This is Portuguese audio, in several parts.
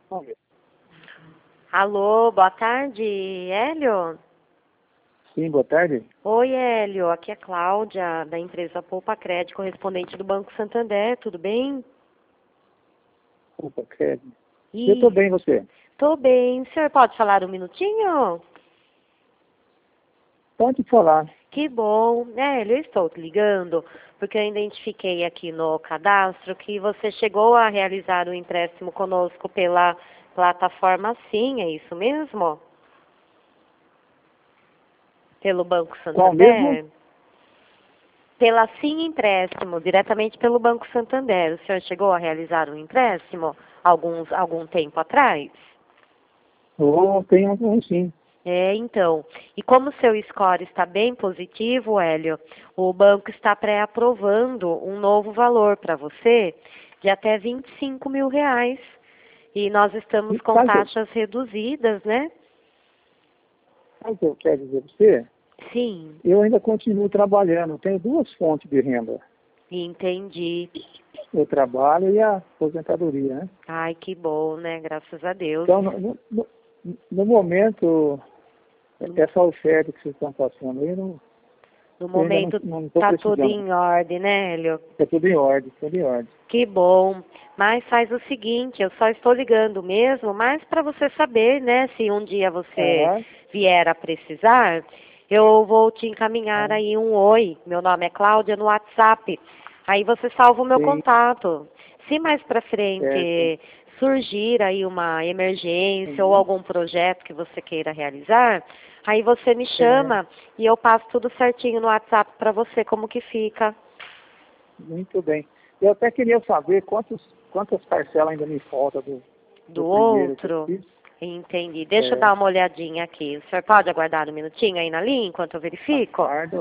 Vamos ver. Alô, boa tarde, Hélio? Sim, boa tarde. Oi, Hélio, aqui é a Cláudia, da empresa Poupa Cred, correspondente do Banco Santander, tudo bem? Opa, Kevin. Eu estou Ih, bem, você? tô bem. O senhor pode falar um minutinho? Pode falar. Que bom. Hélio, eu estou te ligando porque eu identifiquei aqui no cadastro que você chegou a realizar o empréstimo conosco pela plataforma Sim, é isso mesmo? Pelo Banco Qual mesmo? Santander? Pela Sim Empréstimo, diretamente pelo Banco Santander. O senhor chegou a realizar um empréstimo algum tempo atrás? Oh, tem um sim. Então. E como o seu score está bem positivo, Hélio, o banco está pré-aprovando um novo valor para você de até R$ 25.000. E nós estamos com Sabe, taxas reduzidas, né? sabe o que eu quero dizer para você? Sim, Eu ainda continuo trabalhando. Tenho duas fontes de renda. entendi. O trabalho e a aposentadoria, né? Ai, que bom, né? Graças a Deus. Então, no momento, essa oferta que vocês estão passando aí, No eu ainda momento não estou tá tudo precisando. em ordem, né, Hélio? Está tudo em ordem, tudo em ordem. Que bom. Mas faz o seguinte, eu só estou ligando mesmo, mas para você saber, né, se um dia você Ah, vier a precisar, eu vou te encaminhar ah, aí um oi. Meu nome é Cláudia no WhatsApp. Aí você salva o meu sim, contato. Se mais para certo. frente surgir aí uma emergência ou Uhum. algum projeto que você queira realizar, aí você me É, chama e eu passo tudo certinho no WhatsApp para você como que fica. muito bem. Eu até queria saber quantas parcelas ainda me falta do Do primeiro que eu outro? fiz. Entendi. Deixa eu É, dar uma olhadinha aqui. O senhor pode aguardar um minutinho aí na linha enquanto eu verifico? aguarda,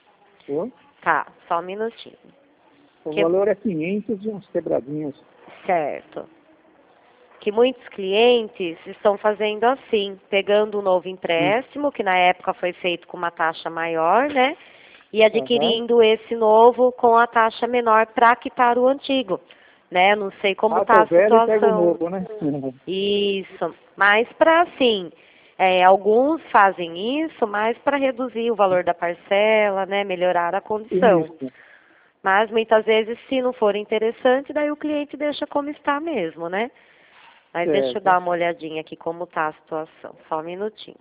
Tá, só um minutinho. o Que, valor é 500 e uns quebradinhos. certo. Que muitos clientes estão fazendo assim, pegando um novo Hum. empréstimo, que na época foi feito com uma taxa maior, né? E Aham. adquirindo esse novo com a taxa menor para quitar o antigo, né? Não sei como Passa está o a velho e pega o situação. novo, né? Isso, mas para assim, alguns fazem isso, mas para reduzir o valor da parcela, né, melhorar a condição. Isso, Mas muitas vezes, se não for interessante, daí o cliente deixa como está mesmo, né? Mas deixa eu certo. dar uma olhadinha aqui como está a situação, só um minutinho.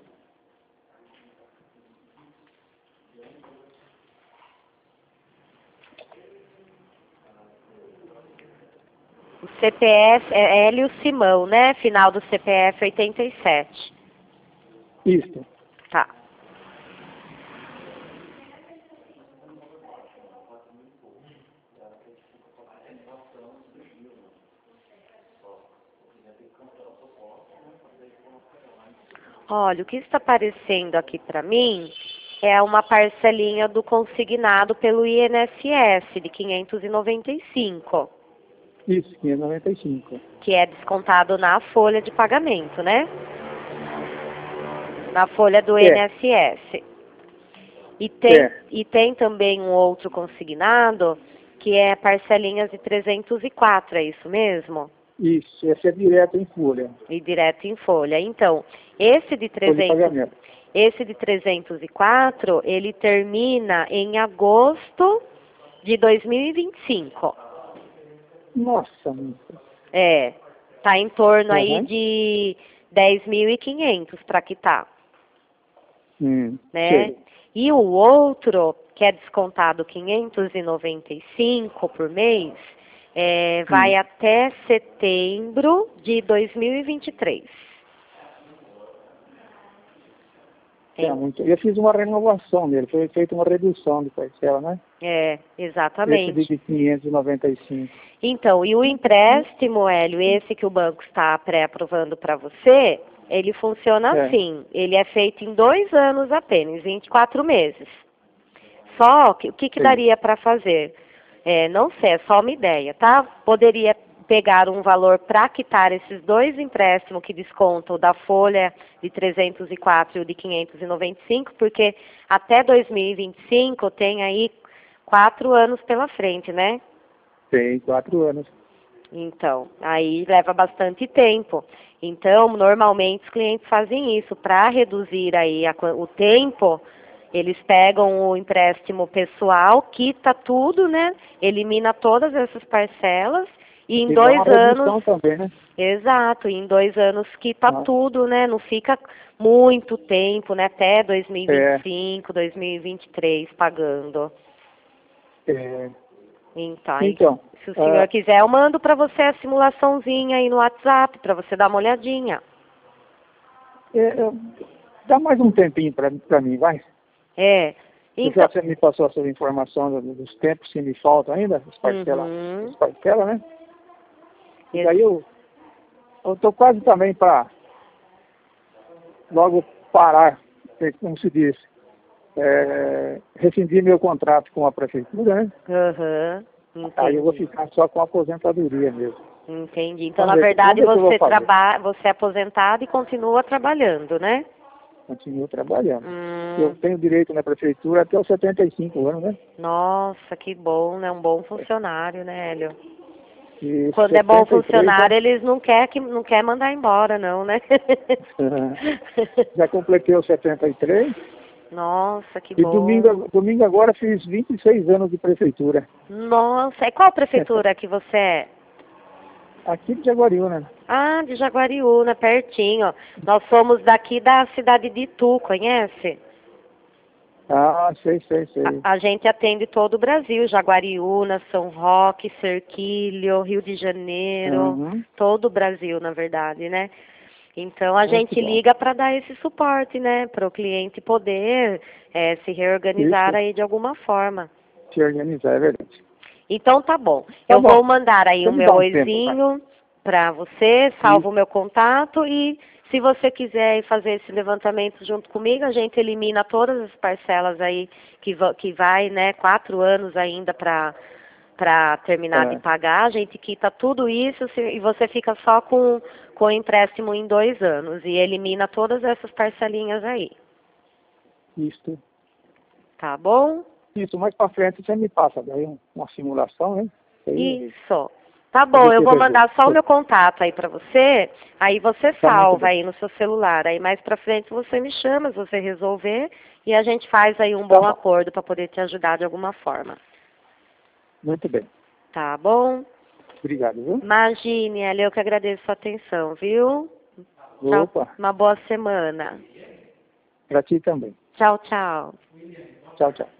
O CPF é Hélio Simão, né? Final do CPF 87. Isso. Tá. Olha, o que está aparecendo aqui para mim é uma parcelinha do consignado pelo INSS de 595, Isso, 595. que é descontado na folha de pagamento, né? Na folha do É, INSS. é. E tem também um outro consignado que é parcelinhas de 304, é isso mesmo? Isso, esse é direto em folha. E direto em folha. Então, esse de Folha de 300, pagamento. esse de 304, ele termina em agosto de 2025. Nossa, moça. É, tá em torno aí Aham. de 10.500 para quitar, né? Sei. E o outro, que é descontado 595 por mês, vai Hum. até setembro de 2023. É muito. Eu fiz uma renovação nele, foi feita uma redução de parcela, né? Esse Exatamente. de 595. Então, e o empréstimo, Hélio, esse que o banco está pré-aprovando para você, ele funciona É, assim. Ele é feito em 2 anos apenas, 24 meses. Só que o que sei. daria para fazer? Não sei, é só uma ideia, tá? Poderia pegar um valor para quitar esses dois empréstimos que descontam da folha de 304 e o de 595, porque até 2025 tem aí 4 anos pela frente, né? Tem 4 anos. Então, aí leva bastante tempo. Então, normalmente os clientes fazem isso. Para reduzir aí o tempo, eles pegam o empréstimo pessoal, quita tudo, né? Elimina todas essas parcelas e em 2 anos... também, né? Exato, em 2 anos quita tudo, né? Não fica muito tempo, né? Até 2025, 2023 pagando. Então, se o senhor quiser, eu mando para você a simulaçãozinha aí no WhatsApp, para você dar uma olhadinha. Dá mais um tempinho para mim, vai? Então... Você me passou essa informação dos tempos que me faltam ainda, as parcelas, né? E daí eu estou quase também para logo parar, como se diz, rescindir meu contrato com a prefeitura, né? Aí eu vou ficar só com a aposentadoria mesmo. Entendi. Então, na verdade, você é aposentado e continua trabalhando, né? Continuo trabalhando. Eu tenho direito na prefeitura até os 75 anos, né? Nossa, que bom, né? Um bom funcionário, né, Hélio? E quando é bom funcionário, eles não querem mandar embora, não, né? Já completei os 73. Nossa, que bom. E domingo agora fiz 26 anos de prefeitura. Nossa, e qual prefeitura que você é? Aqui de Jaguariúna. Ah, de Jaguariúna, pertinho. Nós somos daqui da cidade de Itu, conhece? Ah, sei. A gente atende todo o Brasil, Jaguariúna, São Roque, Serquilho, Rio de Janeiro, todo o Brasil, na verdade, né? Então, a gente liga para dar esse suporte, né? Para o cliente poder se reorganizar aí de alguma forma. Se organizar, é verdade. Então, tá bom. Eu vou mandar aí o meu oizinho para você, salvo o meu contato e se você quiser fazer esse levantamento junto comigo, a gente elimina todas as parcelas aí que vai, né, 4 anos ainda para terminar de pagar. A gente quita tudo isso e você fica só com o empréstimo em 2 anos e elimina todas essas parcelinhas aí. Isso. Tá bom? Isso, mais para frente você me passa daí uma simulação, né? Isso. Tá bom, eu vou mandar só o meu contato aí pra você, aí você salva aí no seu celular, aí mais pra frente você me chama, se você resolver, e a gente faz aí um bom acordo pra poder te ajudar de alguma forma. Muito bem. Tá bom? Obrigado, viu? Imagine, Eli, eu que agradeço a sua atenção, viu? Opa. Uma boa semana. Pra ti também. Tchau, tchau. Tchau, tchau.